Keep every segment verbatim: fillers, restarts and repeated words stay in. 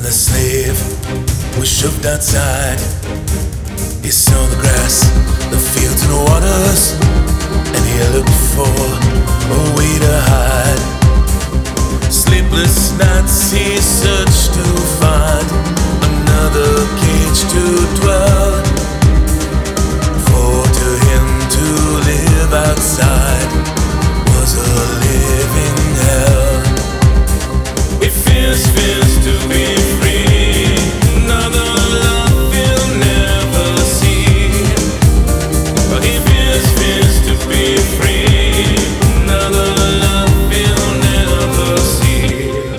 the slave was shoved outside. He saw the grass, the fields and the waters, and he looked for a way to hide. Sleepless nights he searched to find another cage to dwell. For to him to live outside was a living hell. He fears, fears to be free, another love he'll never see. But he fears, fears to be free, another love he'll never see.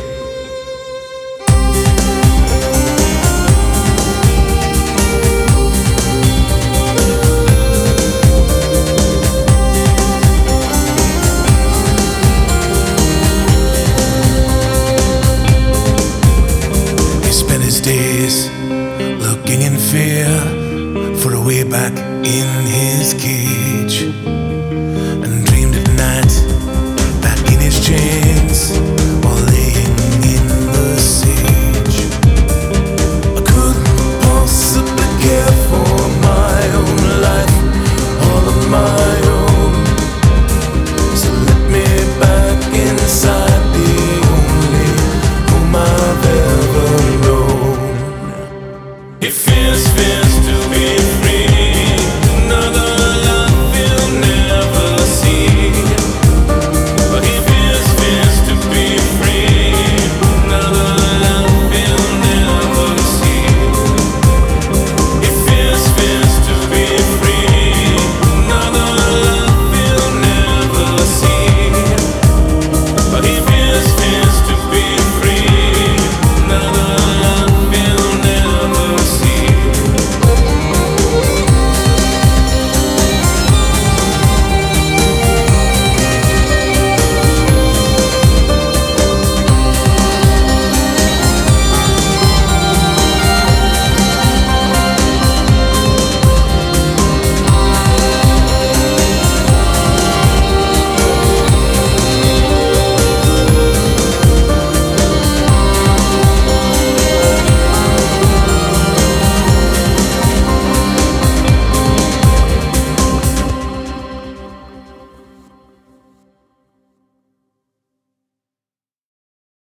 He spent his days looking in fear for a way back in his cage.